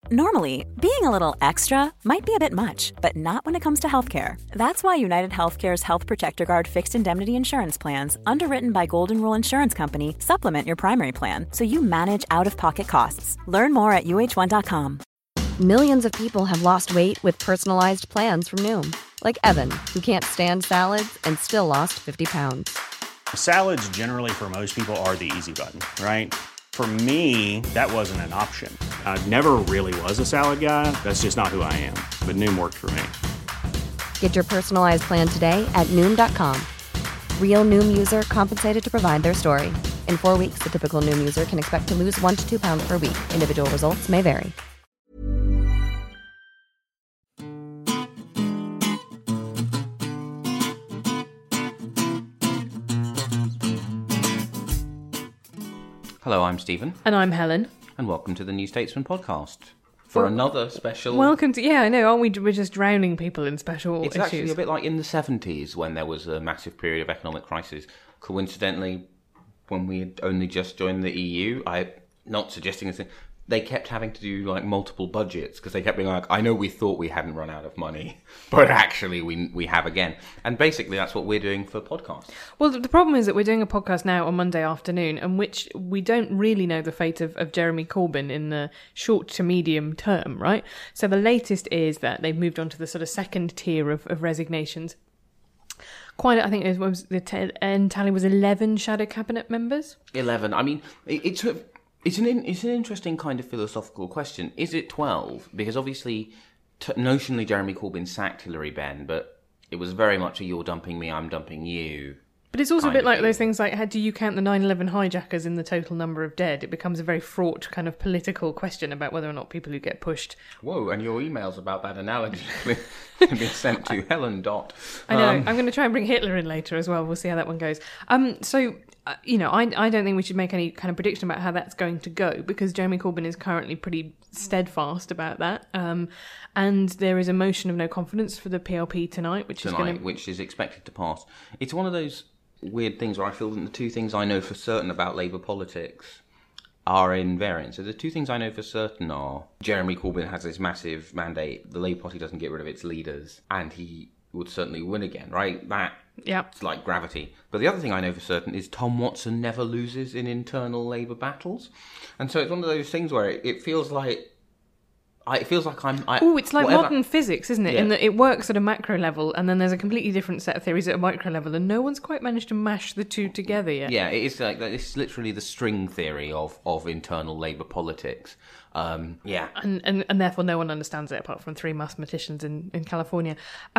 Normally, being a little extra might be a bit much, but not when it comes to healthcare. That's why United Healthcare's Health Protector Guard fixed indemnity insurance plans, underwritten by Golden Rule Insurance Company, supplement your primary plan so you manage out-of-pocket costs. Learn more at uh1.com. Millions of people have lost weight with personalized plans from Noom. Like Evan, who can't stand salads and still lost 50 pounds. Salads generally for most people are the easy button, right? For me, that wasn't an option. I never really was a salad guy. That's just not who I am. But Noom worked for me. Get your personalized plan today at Noom.com. Real Noom user compensated to provide their story. In 4 weeks, the typical Noom user can expect to lose 1 to 2 pounds per week. Individual results may vary. Hello, I'm Stephen. And I'm Helen. And welcome to the New Statesman podcast for another special... Welcome to... Yeah, I know, aren't we? We're just drowning people in special issues. It's actually a bit like in the 70s when there was a massive period of economic crisis. Coincidentally, when we had only just joined the EU, not suggesting this thing, they kept having to do like multiple budgets because they kept being like, I know we thought we hadn't run out of money, but actually we have again. And basically that's what we're doing for podcasts. Well, the problem is that we're doing a podcast now on Monday afternoon, in which we don't really know the fate of Jeremy Corbyn in the short to medium term, right? So the latest is that they've moved on to the sort of second tier of resignations. I think the end tally was 11 shadow cabinet members. 11. I mean, it's an interesting kind of philosophical question. Is it 12? Because obviously, notionally, Jeremy Corbyn sacked Hilary Benn, but it was very much a you're dumping me, I'm dumping you. But it's also a bit like those things like, how do you count the 9/11 hijackers in the total number of dead? It becomes a very fraught kind of political question about whether or not people who get pushed... Whoa, and your emails about that analogy can be sent to Helen. I know, I'm going to try and bring Hitler in later as well. We'll see how that one goes. I don't think we should make any kind of prediction about how that's going to go, because Jeremy Corbyn is currently pretty steadfast about that. And there is a motion of no confidence for the PLP tonight, which is expected to pass. It's one of those weird things where I feel that the two things I know for certain about Labour politics are in variance. So the two things I know for certain are Jeremy Corbyn has this massive mandate, the Labour Party doesn't get rid of its leaders, and he would certainly win again, right? It's like gravity. But the other thing I know for certain is Tom Watson never loses in internal Labour battles. And so it's one of those things where it feels like I'm... it's like modern physics, isn't it? Yeah. In that it works at a macro level, and then there's a completely different set of theories at a micro level, and no one's quite managed to mash the two together yet. Yeah, it's like it's literally the string theory of internal Labour politics. And therefore no one understands it apart from 3 mathematicians in California.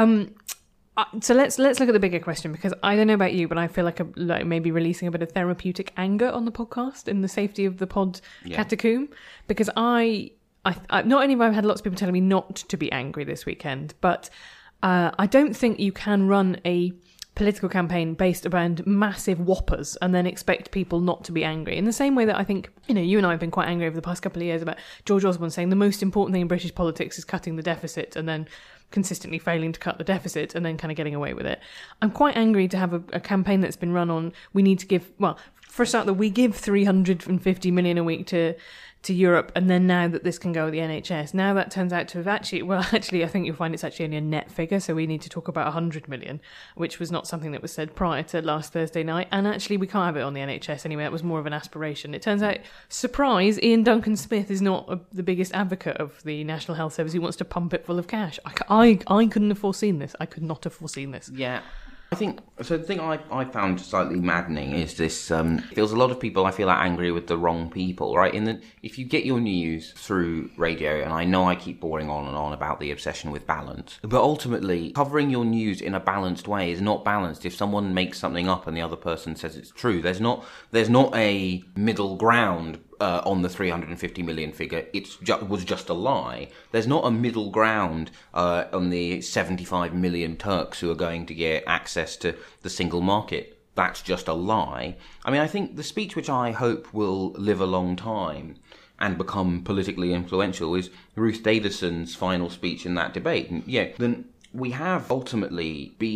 So let's look at the bigger question, because I don't know about you, but I feel like maybe releasing a bit of therapeutic anger on the podcast in the safety of the pod catacomb, because I not only have I had lots of people telling me not to be angry this weekend, but I don't think you can run a political campaign based around massive whoppers and then expect people not to be angry. In the same way that I think, you and I have been quite angry over the past couple of years about George Osborne saying the most important thing in British politics is cutting the deficit, and then consistently failing to cut the deficit and then kind of getting away with it. I'm quite angry to have a campaign that's been run on, we need to give, for a start, that we give 350 million a week to Europe, and then now that this can go with the NHS, now that turns out to have actually, I think you'll find it's actually only a net figure, so we need to talk about 100 million, which was not something that was said prior to last Thursday night, and actually we can't have it on the NHS anyway. That was more of an aspiration. It turns out, surprise, Ian Duncan Smith is not the biggest advocate of the National Health Service. He wants to pump it full of cash. I couldn't have foreseen this. I could not have foreseen this. Yeah. I think, so the thing I found slightly maddening is this, feels a lot of people I feel are angry with the wrong people, right? If you get your news through radio, and I know I keep boring on and on about the obsession with balance, but ultimately covering your news in a balanced way is not balanced if someone makes something up and the other person says it's true. There's not a middle ground on the 350 million figure. Was just a lie. There's not a middle ground on the 75 million Turks who are going to get access to the single market. That's just a lie. I mean, I think the speech which I hope will live a long time and become politically influential is Ruth Davidson's final speech in that debate. And then we have ultimately been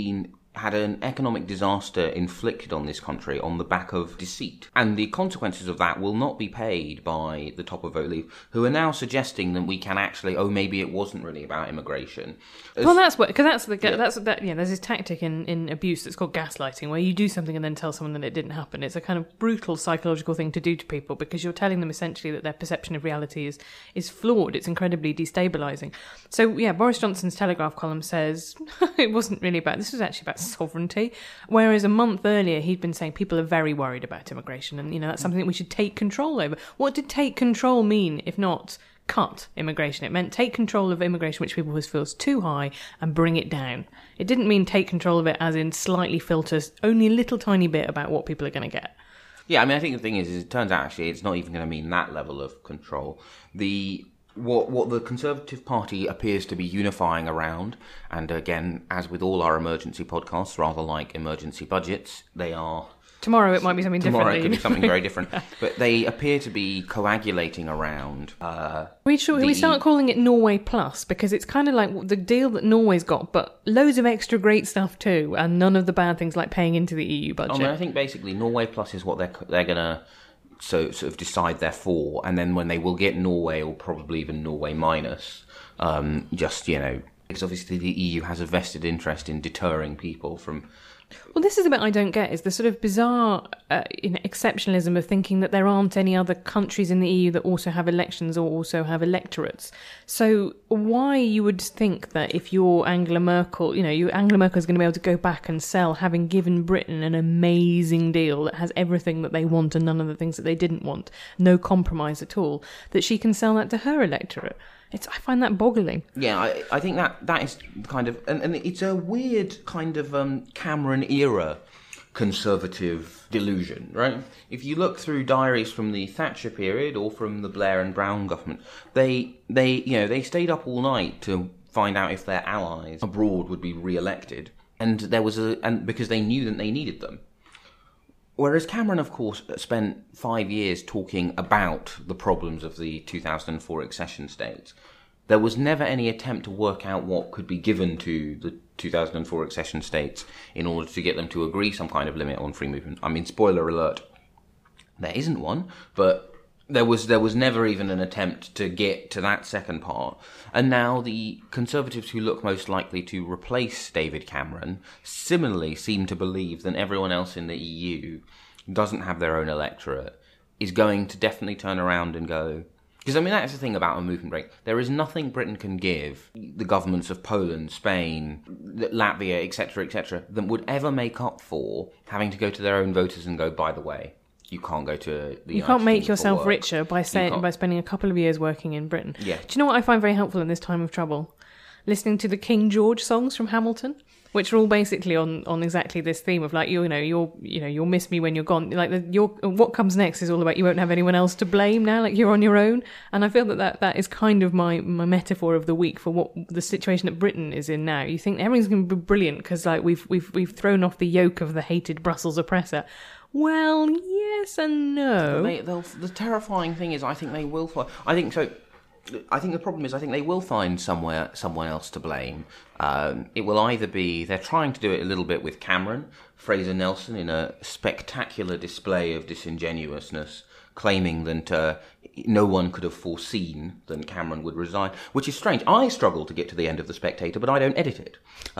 had an economic disaster inflicted on this country on the back of deceit. And the consequences of that will not be paid by the top of Vote Leave, who are now suggesting that we can actually, maybe it wasn't really about immigration. Well, that's what, because there's this tactic in abuse that's called gaslighting, where you do something and then tell someone that it didn't happen. It's a kind of brutal psychological thing to do to people, because you're telling them essentially that their perception of reality is flawed. It's incredibly destabilising. So, yeah, Boris Johnson's Telegraph column says it wasn't really about, this was actually about sovereignty, whereas a month earlier he'd been saying people are very worried about immigration, and that's something that we should take control over. What did take control mean if not cut immigration? It meant take control of immigration which people feels too high and bring it down. It didn't mean take control of it as in slightly filters only a little tiny bit about what people are going to get. Yeah, I mean, I think the thing is it turns out actually it's not even going to mean that level of control. What the Conservative Party appears to be unifying around, and again, as with all our emergency podcasts, rather like emergency budgets, they are... Tomorrow it might be something different. Tomorrow it could be something very different. But they appear to be coagulating around... we start calling it Norway Plus, because it's kind of like the deal that Norway's got, but loads of extra great stuff too, and none of the bad things like paying into the EU budget. I mean, I think basically Norway Plus is what they're going to sort of decide they're for, and then when they will get Norway, or probably even Norway minus, because obviously the EU has a vested interest in deterring people from... Well, this is the bit I don't get, is the sort of bizarre exceptionalism of thinking that there aren't any other countries in the EU that also have elections or also have electorates. So why you would think that if you're Angela Merkel, Angela Merkel is going to be able to go back and sell, having given Britain an amazing deal that has everything that they want and none of the things that they didn't want, no compromise at all, that she can sell that to her electorate. I find that boggling. Yeah, I think that is kind of... And it's a weird kind of Cameron-era conservative delusion, right? If you look through diaries from the Thatcher period or from the Blair and Brown government, they stayed up all night to find out if their allies abroad would be re-elected, and because they knew that they needed them. Whereas Cameron, of course, spent 5 years talking about the problems of the 2004 accession states. There was never any attempt to work out what could be given to the 2004 accession states in order to get them to agree some kind of limit on free movement. I mean, spoiler alert, there isn't one, but there was never even an attempt to get to that second part. And now the Conservatives who look most likely to replace David Cameron similarly seem to believe that everyone else in the EU who doesn't have their own electorate is going to definitely turn around and go... Because, I mean, that's the thing about a movement break. There is nothing Britain can give the governments of Poland, Spain, Latvia, etc., that would ever make up for having to go to their own voters and go, by the way, you can't go to the You can't make yourself richer by spending a couple of years working in Britain. Yeah. Do you know what I find very helpful in this time of trouble? Listening to the King George songs from Hamilton, which are all basically on exactly this theme of like you'll miss me when you're gone. Like what comes next is all about you won't have anyone else to blame now. Like you're on your own, and I feel that is kind of my metaphor of the week for what the situation that Britain is in now. You think everything's going to be brilliant because like we've thrown off the yoke of the hated Brussels oppressor. Well, yes and no. The terrifying thing is, I think they will find... I think the problem is, I think they will find someone else to blame. It will either be... They're trying to do it a little bit with Cameron, Fraser Nelson, in a spectacular display of disingenuousness, claiming that no one could have foreseen that Cameron would resign, which is strange. I struggle to get to the end of The Spectator, but I don't edit it.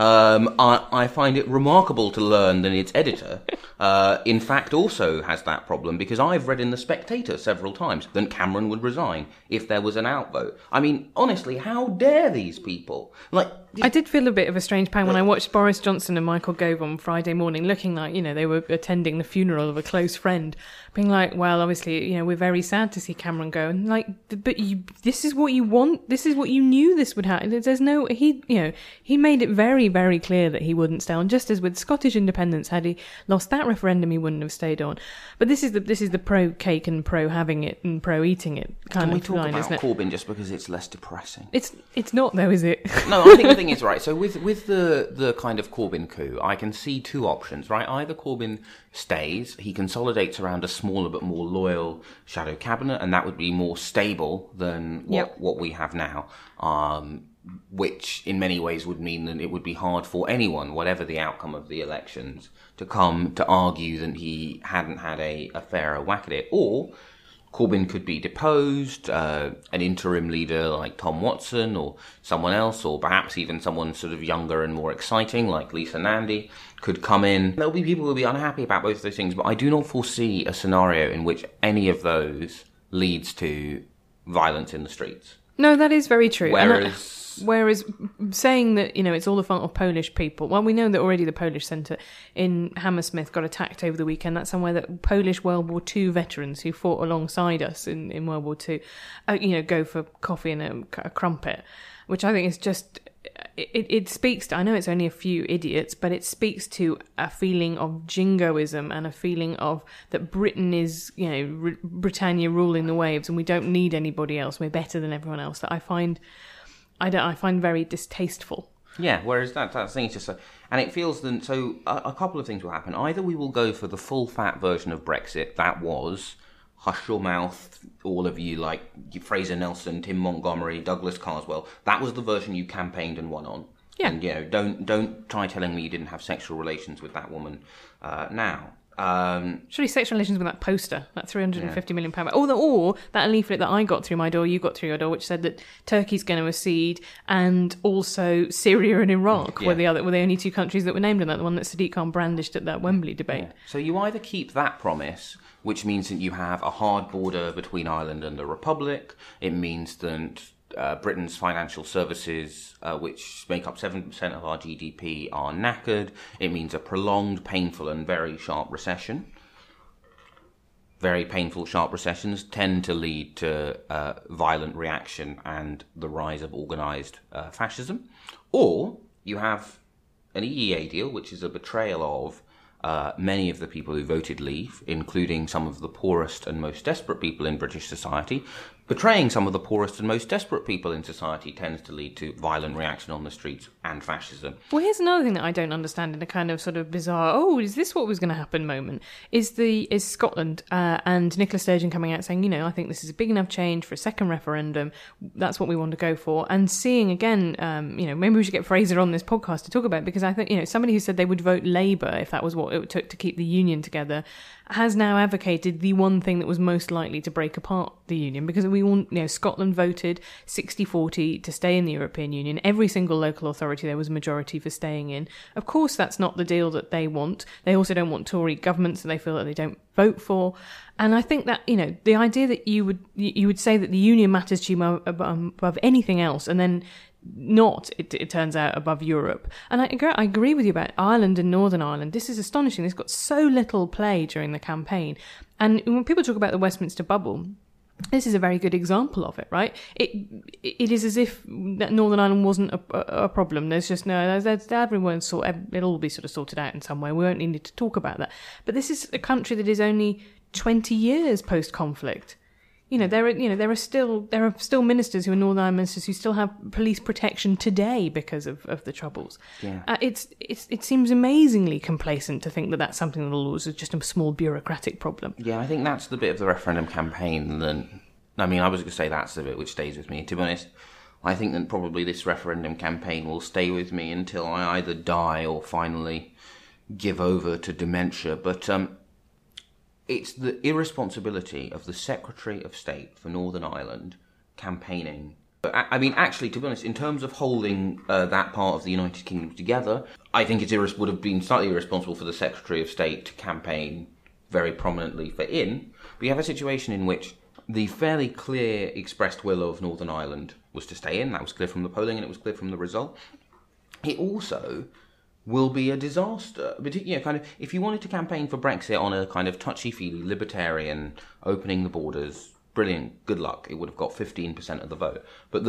I find it remarkable to learn that its editor, in fact, also has that problem, because I've read in The Spectator several times that Cameron would resign if there was an outvote. I mean, honestly, how dare these people? I did feel a bit of a strange pang when I watched Boris Johnson and Michael Gove on Friday morning looking like, they were attending the funeral of a close friend, being like, well, obviously, we're very sad to see Cameron go. And like, but this is what you want? This is what you knew this would happen? There's no... He made it very, very clear that he wouldn't stay on, just as with Scottish independence, had he lost that referendum, he wouldn't have stayed on. But this is the pro-cake and pro-having it and pro-eating it kind of line, isn't it? Can we talk about Corbyn just because it's less depressing? It's not, though, is it? No, I think the thing is, right, so with the kind of Corbyn coup, I can see two options, right? Either Corbyn stays, he consolidates around a smaller but more loyal shadow cabinet, and that would be more stable than what we have now. which in many ways would mean that it would be hard for anyone, whatever the outcome of the elections, to come to argue that he hadn't had a fairer whack at it. Or Corbyn could be deposed, an interim leader like Tom Watson or someone else, or perhaps even someone sort of younger and more exciting like Lisa Nandy could come in. There'll be people who will be unhappy about both of those things, but I do not foresee a scenario in which any of those leads to violence in the streets. No, that is very true. Whereas saying that, it's all the fault of Polish people, well, we know that already the Polish centre in Hammersmith got attacked over the weekend. That's somewhere that Polish World War II veterans who fought alongside us in World War II, go for coffee and a crumpet, which I think is just... It speaks to, I know it's only a few idiots, but it speaks to a feeling of jingoism and a feeling of that Britain is, Britannia ruling the waves and we don't need anybody else. We're better than everyone else. That I find very distasteful. Yeah, whereas that thing is just and it feels then, so a couple of things will happen. Either we will go for the full fat version of Brexit, that was hush your mouth, all of you, like Fraser Nelson, Tim Montgomery, Douglas Carswell. That was the version you campaigned and won on. Yeah. And, don't try telling me you didn't have sexual relations with that woman now. Surely sexual relations with that poster, that £350 million. Or that leaflet that I got through my door, you got through your door, which said that Turkey's going to accede, and also Syria and Iraq were the only two countries that were named in that, the one that Sadiq Khan brandished at that Wembley debate. Yeah. So you either keep that promise, which means that you have a hard border between Ireland and the Republic. It means that Britain's financial services, which make up 7% of our GDP, are knackered. It means a prolonged, painful and very sharp recession. Very painful, sharp recessions tend to lead to violent reaction and the rise of organised fascism. Or you have an EEA deal, which is a betrayal of many of the people who voted Leave, including some of the poorest and most desperate people in British society. Betraying some of the poorest and most desperate people in society tends to lead to violent reaction on the streets and fascism. Well, here's another thing that I don't understand in a kind of sort of bizarre, is this what was going to happen moment, is Scotland and Nicola Sturgeon coming out saying, I think this is a big enough change for a second referendum. That's what we want to go for. And seeing again, maybe we should get Fraser on this podcast to talk about it, because I think, somebody who said they would vote Labour if that was what it took to keep the union together has now advocated the one thing that was most likely to break apart the union, because we all, Scotland voted 60-40 to stay in the European Union. Every single local authority there was a majority for staying in. Of course, that's not the deal that they want. They also don't want Tory governments that they feel that they don't vote for. And I think that, the idea that you would say that the union matters to you above anything else, and then not, it turns out, above Europe. And I agree with you about Ireland and Northern Ireland. This is astonishing. This got so little play during the campaign. And when people talk about the Westminster bubble, this is a very good example of it, right? It is as if Northern Ireland wasn't a problem. There's just everyone's it'll all be sort of sorted out in some way. We won't need to talk about that. But this is a country that is only 20 years post-conflict. There are still ministers who are Northern Ireland ministers who still have police protection today because of the Troubles. Yeah. It seems amazingly complacent to think that that's something that was just a small bureaucratic problem. Yeah, I think that's the bit of the referendum campaign I was going to say that's the bit which stays with me. To be honest, I think that probably this referendum campaign will stay with me until I either die or finally give over to dementia. But it's the irresponsibility of the Secretary of State for Northern Ireland campaigning. Actually, to be honest, in terms of holding that part of the United Kingdom together, I think it would have been slightly irresponsible for the Secretary of State to campaign very prominently for in. But you have a situation in which the fairly clear expressed will of Northern Ireland was to stay in. That was clear from the polling and it was clear from the result. It also will be a disaster. But, if you wanted to campaign for Brexit on a kind of touchy-feely, libertarian, opening the borders, brilliant, good luck. It would have got 15% of the vote. But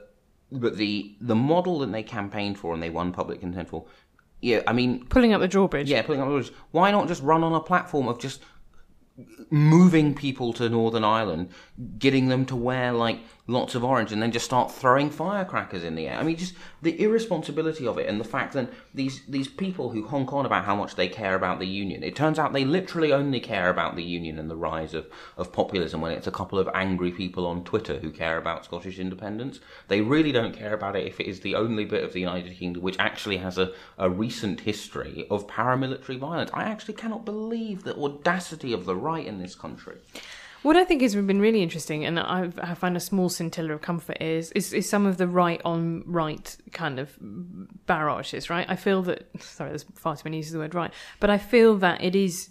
the model that they campaigned for and they won public consent for, pulling up the drawbridge. Yeah, pulling up the drawbridge. Why not just run on a platform of just moving people to Northern Ireland, getting them to wear like lots of orange, and then just start throwing firecrackers in the air. I mean, just the irresponsibility of it, and the fact that these people who honk on about how much they care about the union, it turns out they literally only care about the union and the rise of populism when it's a couple of angry people on Twitter who care about Scottish independence. They really don't care about it if it is the only bit of the United Kingdom which actually has a recent history of paramilitary violence. I actually cannot believe the audacity of the right in this country. What I think has been really interesting, and I found a small scintilla of comfort, is some of the right on right kind of barrages, right? I feel that, sorry, there's far too many uses of the word right, but I feel that it is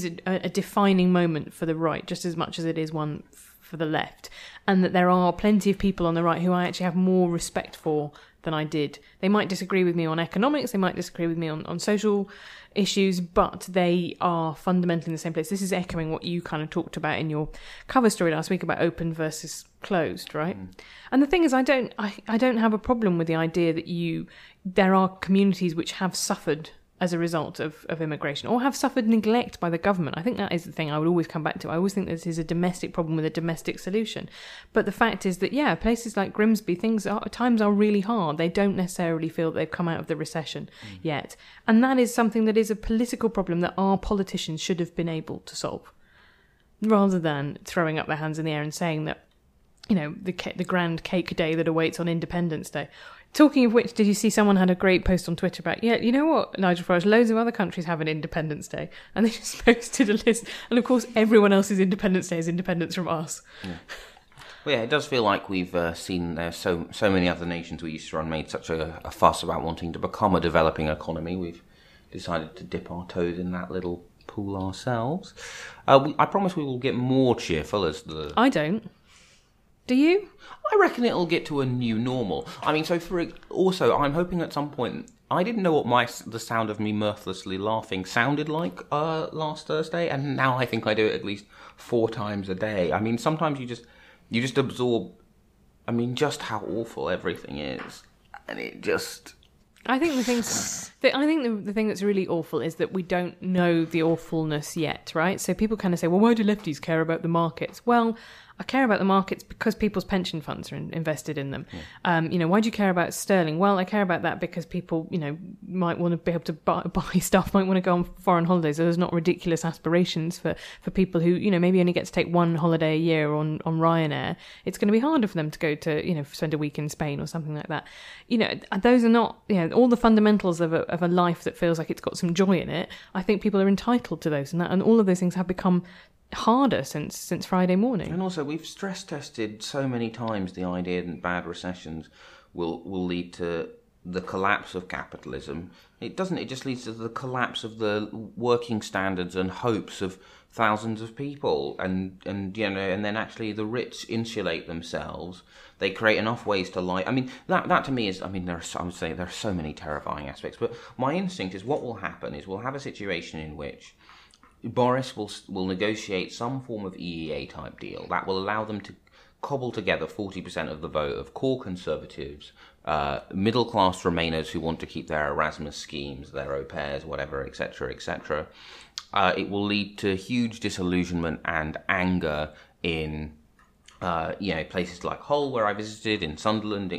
a defining moment for the right, just as much as it is one for the left, and that there are plenty of people on the right who I actually have more respect for than I did. They might disagree with me on economics, they might disagree with me on social issues, but they are fundamentally in the same place. This is echoing what you kind of talked about in your cover story last week about open versus closed, right? And the thing is, I don't have a problem with the idea that there are communities which have suffered as a result of immigration, or have suffered neglect by the government. I think that is the thing I would always come back to. I always think this is a domestic problem with a domestic solution. But the fact is that, yeah, places like Grimsby, times are really hard. They don't necessarily feel that they've come out of the recession yet. And that is something that is a political problem that our politicians should have been able to solve, rather than throwing up their hands in the air and saying that, you know, the grand cake day that awaits on Independence Day. Talking of which, did you see someone had a great post on Twitter about, yeah, you know what, Nigel Farage, loads of other countries have an Independence Day. And they just posted a list. And of course, everyone else's Independence Day is independence from us. Yeah. Well, yeah, it does feel like we've seen so many other nations we used to run made such a fuss about wanting to become a developing economy. We've decided to dip our toes in that little pool ourselves. I promise we will get more cheerful as the... I don't. Do you? I reckon it'll get to a new normal. I mean, also, I'm hoping at some point... I didn't know what the sound of me mirthlessly laughing sounded like last Thursday, and now I think I do it at least 4 times a day. I mean, sometimes you just absorb, I mean, just how awful everything is, and it just... I think the thing that's really awful is that we don't know the awfulness yet, right? So people kind of say, well, why do lefties care about the markets? Well, I care about the markets because people's pension funds are invested in them. Yeah. Why do you care about sterling? Well, I care about that because people, might want to be able to buy stuff, might want to go on foreign holidays. So there's not ridiculous aspirations for people who, maybe only get to take one holiday a year on Ryanair. It's going to be harder for them to go to, spend a week in Spain or something like that. Those are not, all the fundamentals of a life that feels like it's got some joy in it. I think people are entitled to those, and all of those things have become harder since Friday morning. And also, we've stress tested so many times the idea that bad recessions will lead to the collapse of capitalism. It doesn't. It just leads to the collapse of the working standards and hopes of thousands of people, and then actually the rich insulate themselves. They create enough ways to lie. I mean, that to me is. I mean, I would say there are so many terrifying aspects. But my instinct is what will happen is we'll have a situation in which Boris will negotiate some form of EEA type deal that will allow them to cobble together 40% of the vote of core Conservatives, middle class Remainers who want to keep their Erasmus schemes, their au pairs, whatever, etc., etc. It will lead to huge disillusionment and anger in places like Hull, where I visited, in Sunderland,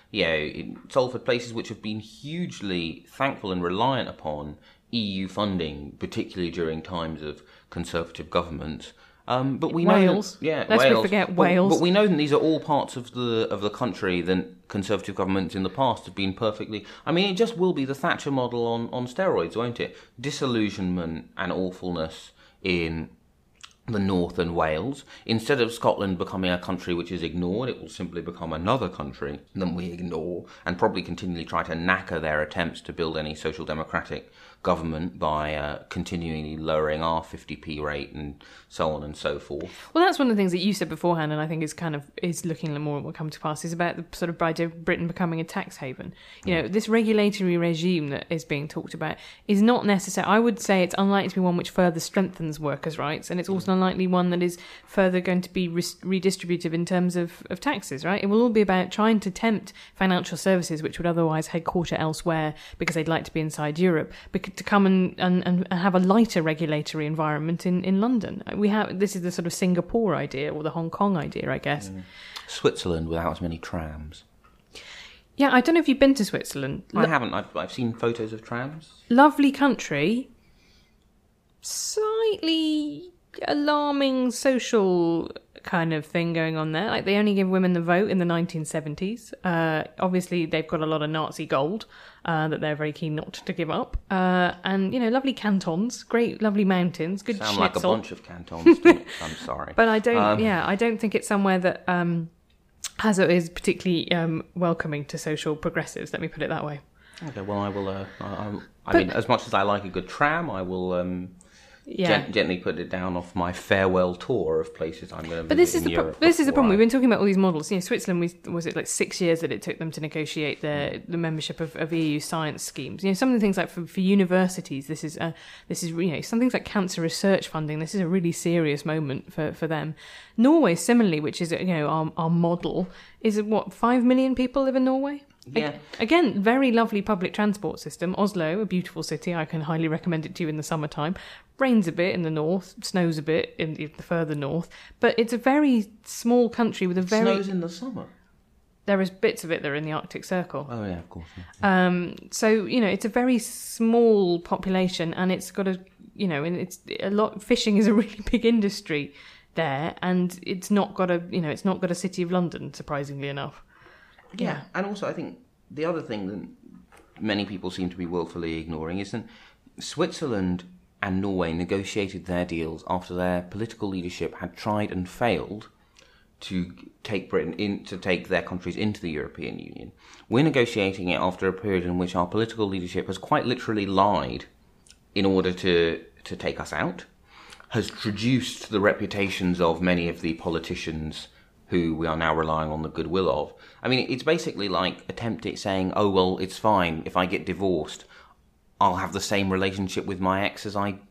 in Salford, places which have been hugely thankful and reliant upon EU funding, particularly during times of Conservative governments. But we Wales. know, Lest Wales. we forget Wales. But we know that these are all parts of the country that Conservative governments in the past have been perfectly. I mean, it just will be the Thatcher model on steroids, won't it? Disillusionment and awfulness in the North and Wales. Instead of Scotland becoming a country which is ignored, it will simply become another country that we ignore and probably continually try to knacker their attempts to build any social democratic government by continually lowering our 50p rate and so on and so forth. Well, that's one of the things that you said beforehand, and I think is looking more at what come to pass, is about the sort of idea of Britain becoming a tax haven. This regulatory regime that is being talked about is not necessary. I would say it's unlikely to be one which further strengthens workers' rights, and it's also unlikely one that is further going to be redistributive in terms of taxes, right? It will all be about trying to tempt financial services which would otherwise headquarter elsewhere because they'd like to be inside Europe, to come and have a lighter regulatory environment in London. This is the sort of Singapore idea or the Hong Kong idea, I guess. Switzerland without as many trams. Yeah, I don't know if you've been to Switzerland. I haven't. I've seen photos of trams. Lovely country. Slightly alarming social kind of thing going on there. Like, they only give women the vote in the 1970s. Obviously, they've got a lot of Nazi gold that they're very keen not to give up. And, lovely cantons, great, lovely mountains, good Sound schnitzel. like a bunch of cantons. I'm sorry. But I don't think it's somewhere that is particularly welcoming to social progressives, let me put it that way. Okay, well, I will... I mean, as much as I like a good tram, I will... gently put it down off my farewell tour of places I'm going to visit in Europe. This is the problem. We've been talking about all these models. Switzerland, was it like 6 years that it took them to negotiate the membership of EU science schemes? Some of the things like for universities, this is some things like cancer research funding. This is a really serious moment for them. Norway, similarly, which is our model, is 5 million people live in Norway. Yeah. Again, very lovely public transport system. Oslo, a beautiful city. I can highly recommend it to you in the summertime. Rains a bit in the north, snows a bit in the further north. But it's a very small country with a very... Snows in the summer? There is bits of it that are in the Arctic Circle. Oh, yeah, of course. Yeah. So, it's a very small population, and it's got and it's a lot... Fishing is a really big industry there, and it's not got a City of London, surprisingly enough. Yeah, and also I think the other thing that many people seem to be willfully ignoring is that Switzerland and Norway negotiated their deals after their political leadership had tried and failed to take take their countries into the European Union. We're negotiating it after a period in which our political leadership has quite literally lied in order to take us out, has traduced the reputations of many of the politicians who we are now relying on the goodwill of. I mean, it's basically like attempting saying, oh, well, it's fine. If I get divorced, I'll have the same relationship with my ex as I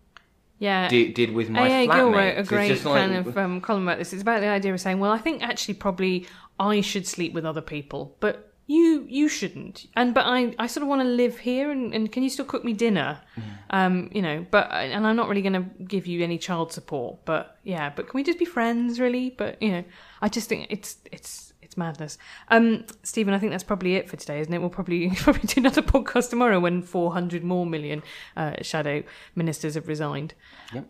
did with my flatmate. Gill wrote a great kind of column about this. It's about the idea of saying, well, I think actually probably I should sleep with other people, but you shouldn't. But I sort of want to live here, and can you still cook me dinner? But and I'm not really going to give you any child support. But can we just be friends, really? But I just think it's madness. Stephen, I think that's probably it for today, isn't it? We'll probably do another podcast tomorrow when 400 more million shadow ministers have resigned. Yep.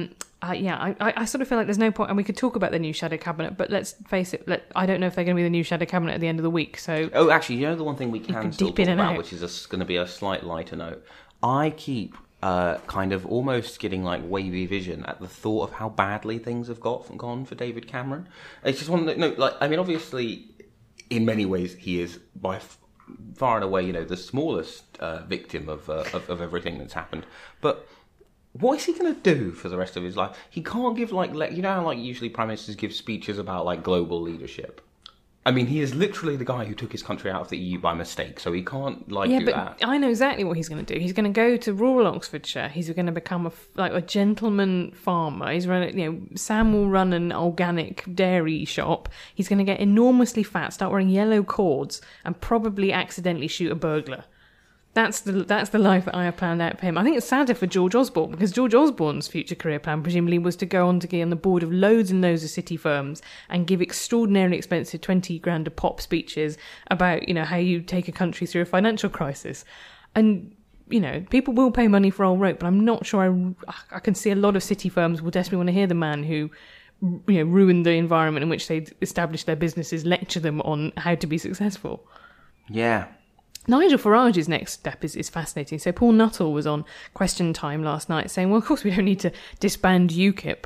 I sort of feel like there's no point, and we could talk about the new shadow cabinet, but let's face it, I don't know if they're going to be the new shadow cabinet at the end of the week. So, actually, the one thing we can still talk about, which is going to be a slight lighter note, I keep kind of almost getting like wavy vision at the thought of how badly things have gone for David Cameron. It's just one that, obviously, in many ways, he is by far and away, the smallest victim of everything that's happened, but. What is he going to do for the rest of his life? He can't give, how, usually Prime Ministers give speeches about, global leadership. I mean, he is literally the guy who took his country out of the EU by mistake, so he can't, do that. I know exactly what he's going to do. He's going to go to rural Oxfordshire. He's going to become a gentleman farmer. He's running, Sam will run an organic dairy shop. He's going to get enormously fat, start wearing yellow cords, and probably accidentally shoot a burglar. That's the life that I have planned out for him. I think it's sadder for George Osborne, because George Osborne's future career plan presumably was to go on to get on the board of loads and loads of city firms and give extraordinarily expensive 20 grand a pop speeches about, how you take a country through a financial crisis. And, people will pay money for old rope, but I'm not sure I can see a lot of city firms will desperately want to hear the man who ruined the environment in which they established their businesses lecture them on how to be successful. Yeah. Nigel Farage's next step is fascinating. So Paul Nuttall was on Question Time last night saying, well, of course we don't need to disband UKIP.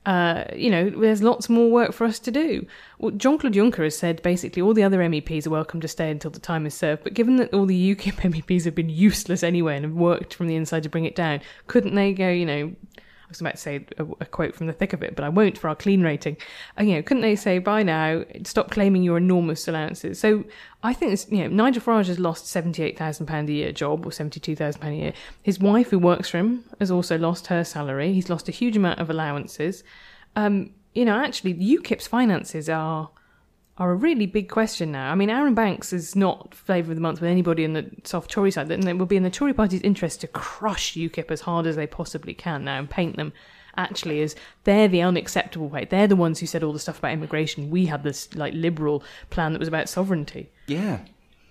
There's lots more work for us to do. Well, Jean-Claude Juncker has said basically all the other MEPs are welcome to stay until the time is served. But given that all the UKIP MEPs have been useless anyway and have worked from the inside to bring it down, couldn't they go, I was about to say a quote from the thick of it, but I won't for our clean rating. Couldn't they say, by now, stop claiming your enormous allowances? So I think this, Nigel Farage has lost £78,000 a year job, or £72,000 a year. His wife, who works for him, has also lost her salary. He's lost a huge amount of allowances. Actually, UKIP's finances are are a really big question now. I mean, Aaron Banks is not flavour of the month with anybody on the soft Tory side, and it will be in the Tory party's interest to crush UKIP as hard as they possibly can now and paint them actually as they're the unacceptable way. They're the ones who said all the stuff about immigration. We had this like liberal plan that was about sovereignty. Yeah.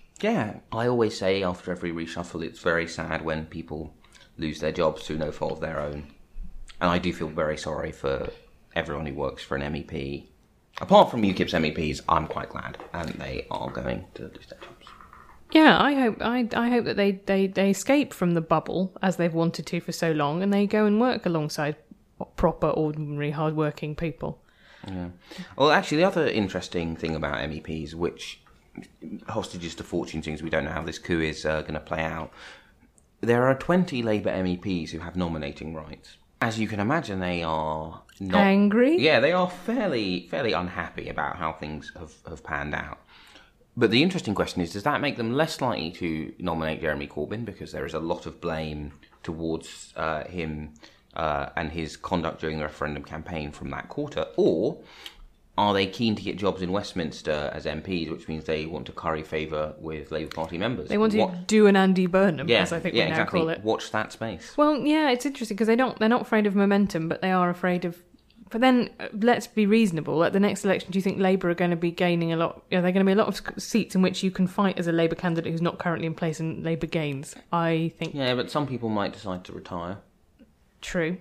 I always say after every reshuffle, it's very sad when people lose their jobs through no fault of their own. And I do feel very sorry for everyone who works for an MEP. Apart from UKIP's MEPs, I'm quite glad, and they are going to lose their jobs. Yeah, I hope that they escape from the bubble as they've wanted to for so long, and they go and work alongside proper, ordinary, hard-working people. Yeah. Well, actually, the other interesting thing about MEPs, which hostages to fortune things, we don't know how this coup is going to play out. There are 20 Labour MEPs who have nominating rights. As you can imagine, they are not angry. Yeah, they are fairly unhappy about how things have panned out. But the interesting question is, does that make them less likely to nominate Jeremy Corbyn, because there is a lot of blame towards him and his conduct during the referendum campaign from that quarter? Or are they keen to get jobs in Westminster as MPs, which means they want to curry favour with Labour Party members? They want to do an Andy Burnham, as I think we now exactly. call it. Watch that space. Well, yeah, it's interesting because they're not afraid of momentum, but they are afraid of... But then, let's be reasonable. At the next election, do you think Labour are going to be gaining a lot... Are there going to be a lot of seats in which you can fight as a Labour candidate who's not currently in place and Labour gains? I think... Yeah, but some people might decide to retire. True.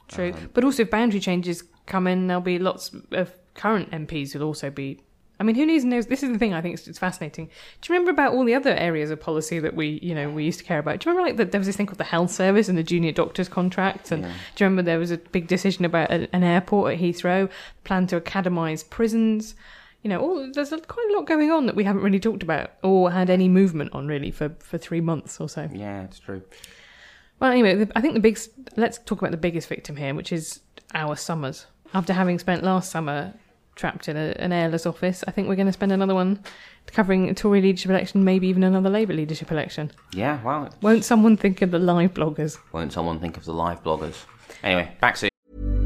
But also, if boundary changes come in, there'll be lots of current MPs who'll also be... I mean, who knows? This is the thing I think it's fascinating. Do you remember about all the other areas of policy that we used to care about? Do you remember that there was this thing called the health service and the junior doctors contracts? And do you remember there was a big decision about an airport at Heathrow, plan to academise prisons? There's quite a lot going on that we haven't really talked about or had any movement on really for 3 months or so. Yeah, it's true. Well, anyway, I think let's talk about the biggest victim here, which is our Summers. After having spent last summer trapped in an airless office, I think we're going to spend another one covering a Tory leadership election, maybe even another Labour leadership election. Yeah, wow. Won't someone think of the live bloggers? Anyway, back soon.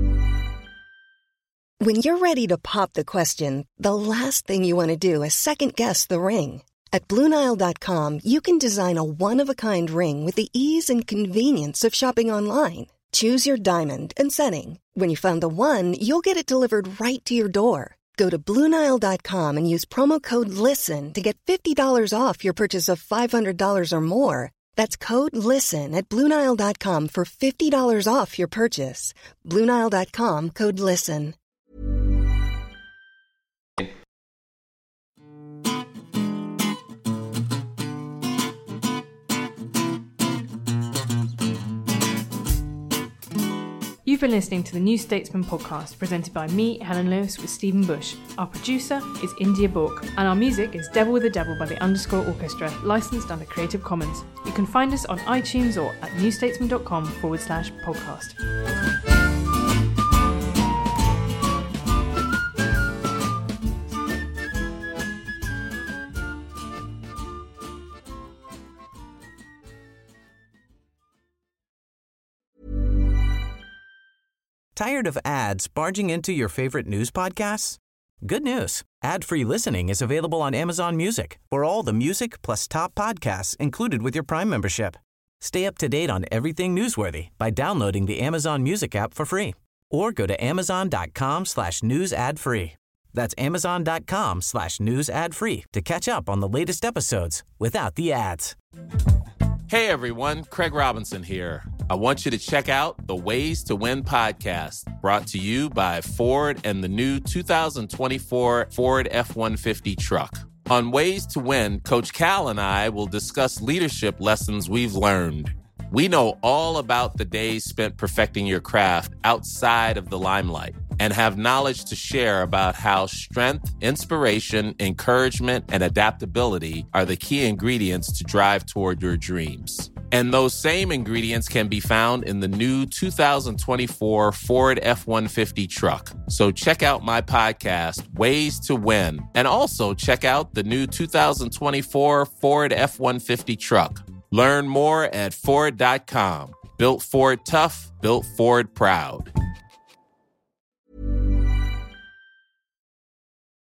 When you're ready to pop the question, the last thing you want to do is second-guess the ring. At BlueNile.com, you can design a one-of-a-kind ring with the ease and convenience of shopping online. Choose your diamond and setting. When you find the one, you'll get it delivered right to your door. Go to BlueNile.com and use promo code LISTEN to get $50 off your purchase of $500 or more. That's code LISTEN at BlueNile.com for $50 off your purchase. BlueNile.com, code LISTEN. You've been listening to the New Statesman podcast presented by me, Helen Lewis, with Stephen Bush. Our producer is India Book, and our music is Devil with the Devil by the _ Orchestra, licensed under Creative Commons. You can find us on iTunes or at newstatesman.com/podcast. Tired of ads barging into your favorite news podcasts? Good news. Ad-free listening is available on Amazon Music for all the music plus top podcasts included with your Prime membership. Stay up to date on everything newsworthy by downloading the Amazon Music app for free or go to amazon.com/news ad free. That's amazon.com/news ad free to catch up on the latest episodes without the ads. Hey everyone, Craig Robinson here. I want you to check out the Ways to Win podcast, brought to you by Ford and the new 2024 Ford F-150 truck. On Ways to Win, Coach Cal and I will discuss leadership lessons we've learned. We know all about the days spent perfecting your craft outside of the limelight and have knowledge to share about how strength, inspiration, encouragement, and adaptability are the key ingredients to drive toward your dreams. And those same ingredients can be found in the new 2024 Ford F-150 truck. So check out my podcast, Ways to Win, and also check out the new 2024 Ford F-150 truck. Learn more at Ford.com. Built Ford tough, built Ford proud.